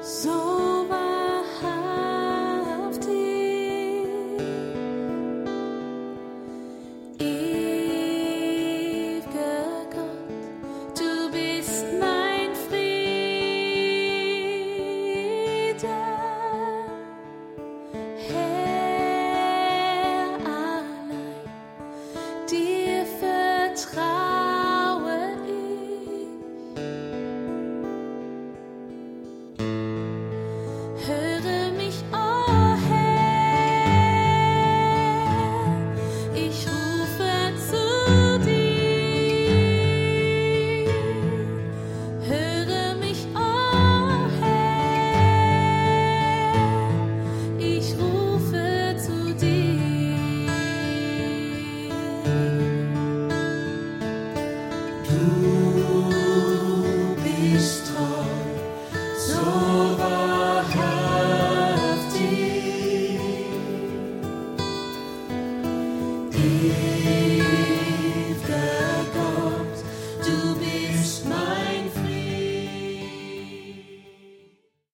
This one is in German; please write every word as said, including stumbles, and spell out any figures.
so wahrhaftig. Ewiger Gott, du bist mein Friede. Herr allein, dir vertraue ich. Höre mich, oh Herr, ich rufe zu dir. Höre mich, oh Herr, ich rufe zu dir.